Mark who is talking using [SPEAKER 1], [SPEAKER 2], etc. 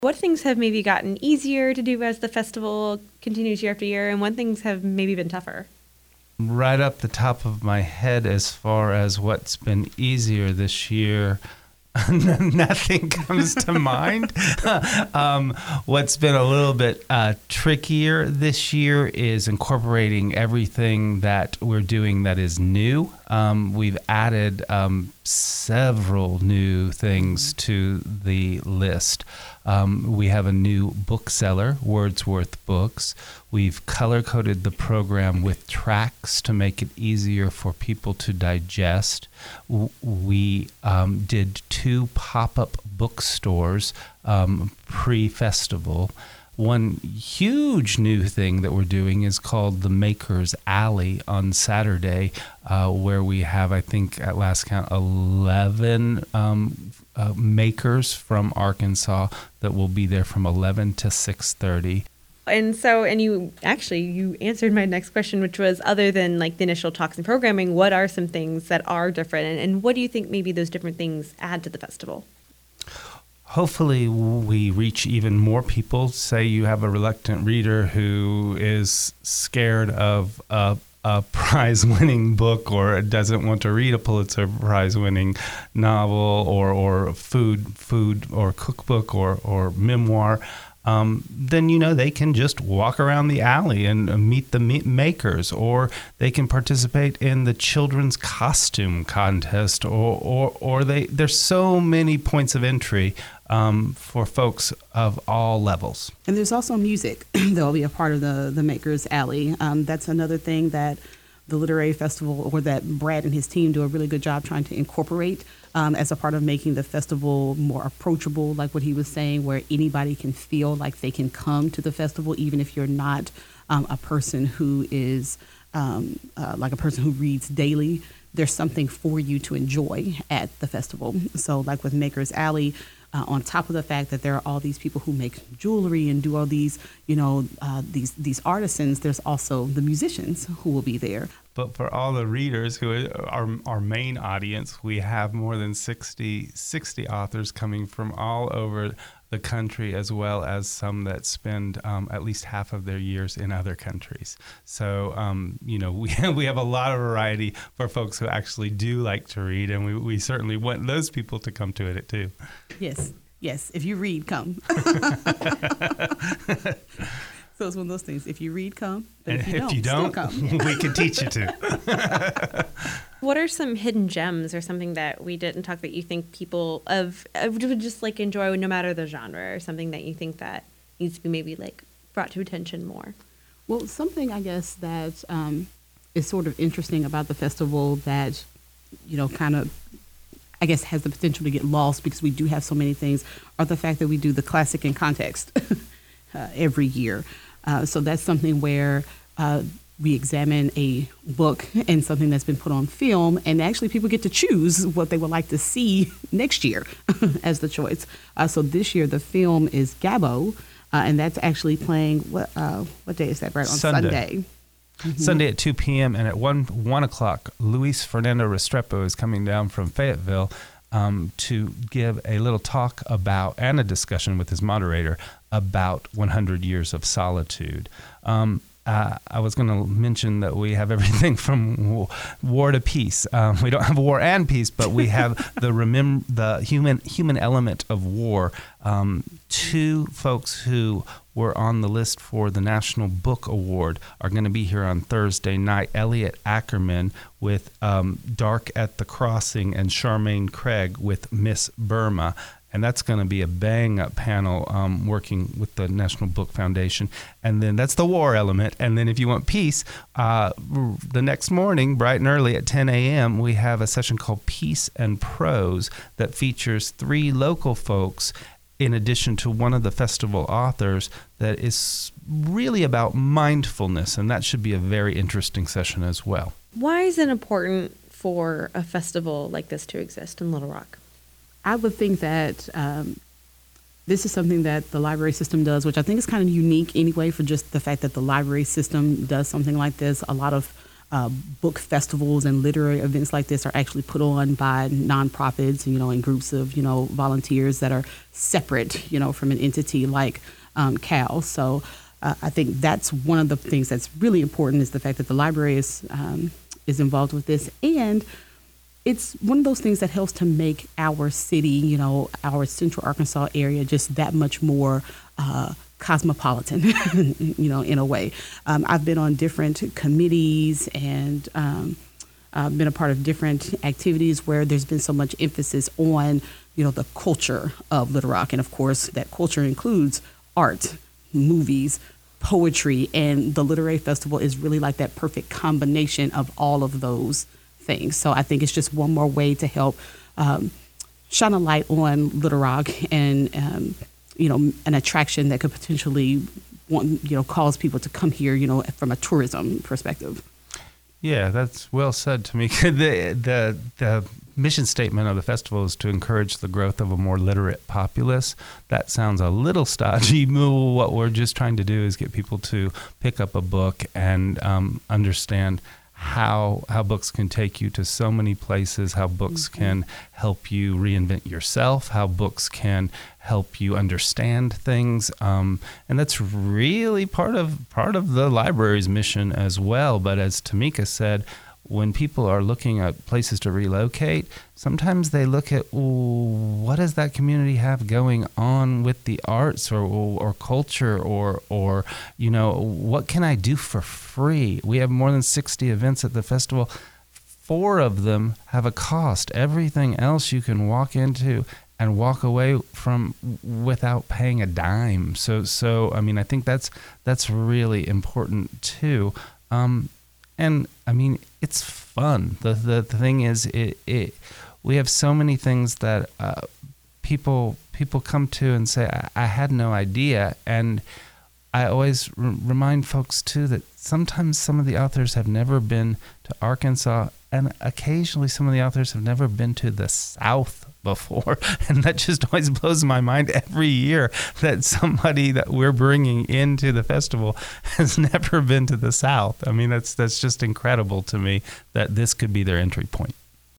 [SPEAKER 1] What things have maybe gotten easier to do as the festival continues year after year, and what things have maybe been tougher?
[SPEAKER 2] Right up the top of my head, as far as what's been easier this year, nothing comes to mind. What's been a little bit trickier this year is incorporating everything that we're doing that is new. We've added several new things to the list. We have a new bookseller, Wordsworth Books. We've color-coded the program with tracks to make it easier for people to digest. We did 2 pop-up bookstores pre-festival. One huge new thing that we're doing is called the Maker's Alley on Saturday, where we have, I think, at last count, 11 makers from Arkansas that will be there from 11 to 6:30.
[SPEAKER 1] And you answered my next question, which was, other than like the initial talks and programming, what are some things that are different? And what do you think maybe those different things add to the festival?
[SPEAKER 2] Hopefully we reach even more people. Say you have a reluctant reader who is scared of a prize-winning book or doesn't want to read a Pulitzer Prize-winning novel or food or cookbook or memoir. Then, they can just walk around the alley and meet the makers, or they can participate in the children's costume contest, or there's so many points of entry for folks of all levels.
[SPEAKER 3] And there's also music that will be a part of the Maker's Alley. That's another thing that the Literary Festival, or that Brad and his team do a really good job trying to incorporate as a part of making the festival more approachable, like what he was saying, where anybody can feel like they can come to the festival, even if you're not a person who is like a person who reads daily. There's something for you to enjoy at the festival. So like with Maker's Alley, on top of the fact that there are all these people who make jewelry and do all these, these artisans, there's also the musicians who will be there.
[SPEAKER 2] But for all the readers who are our main audience, we have more than 60 authors coming from all over the country, as well as some that spend at least half of their years in other countries. So, we have a lot of variety for folks who actually do like to read, and we certainly want those people to come to it too.
[SPEAKER 3] Yes. If you read, come. So it's one of those things. If you read, come. But
[SPEAKER 2] and
[SPEAKER 3] if you don't, still come.
[SPEAKER 2] We can teach you to.
[SPEAKER 1] What are some hidden gems or something that we didn't talk that you think people would just like enjoy no matter the genre, or something that you think that needs to be maybe like brought to attention more?
[SPEAKER 3] Well, something I guess that is sort of interesting about the festival that, kind of, I guess, has the potential to get lost because we do have so many things, are the fact that we do the classic in context every year. So that's something where we examine a book and something that's been put on film, and actually people get to choose what they would like to see next year as the choice. So this year the film is Gabbo, and that's actually playing, what day is that, Brad? On Sunday.
[SPEAKER 2] Mm-hmm. Sunday at 2 p.m. and at 1 o'clock, Luis Fernando Restrepo is coming down from Fayetteville to give a little talk about, and a discussion with his moderator, about 100 Years of Solitude. I was going to mention that we have everything from war to peace. We don't have war and peace, but we have the human element of war. 2 folks who were on the list for the National Book Award are going to be here on Thursday night. Elliot Ackerman with Dark at the Crossing, and Charmaine Craig with Miss Burma. And that's going to be a bang-up panel working with the National Book Foundation. And then that's the war element. And then if you want peace, the next morning, bright and early at 10 a.m., we have a session called Peace and Prose that features 3 local folks in addition to one of the festival authors that is really about mindfulness. And that should be a very interesting session as well.
[SPEAKER 1] Why is it important for a festival like this to exist in Little Rock?
[SPEAKER 3] I would think that this is something that the library system does, which I think is kind of unique anyway, for just the fact that the library system does something like this. A lot of book festivals and literary events like this are actually put on by nonprofits, and groups of, volunteers that are separate, from an entity like CAL. So I think that's one of the things that's really important, is the fact that the library is involved with this. And it's one of those things that helps to make our city, our Central Arkansas area, just that much more cosmopolitan, in a way. I've been on different committees and I've been a part of different activities where there's been so much emphasis on, the culture of Little Rock. And of course, that culture includes art, movies, poetry, and the Literary Festival is really like that perfect combination of all of those things. So I think it's just one more way to help shine a light on Little Rock and an attraction that could potentially cause people to come here, from a tourism perspective.
[SPEAKER 2] Yeah, that's well said, Tamika. The mission statement of the festival is to encourage the growth of a more literate populace. That sounds a little stodgy. What we're just trying to do is get people to pick up a book and understand how books can take you to so many places, how books can help you reinvent yourself, how books can help you understand things, and that's really part of the library's mission as well. But as Tamika said, when people are looking at places to relocate, sometimes they look at, what does that community have going on with the arts or culture or what can I do for free? We have more than 60 events at the festival. 4 of them have a cost. Everything else you can walk into and walk away from without paying a dime. So I mean, I think that's really important too. And I mean, it's fun. The thing is, we have so many things that people come to and say, I had no idea. And I always remind folks too that sometimes some of the authors have never been to Arkansas, and occasionally some of the authors have never been to the South before. And that just always blows my mind every year, that somebody that we're bringing into the festival has never been to the South. I mean, that's just incredible to me that this could be their entry point.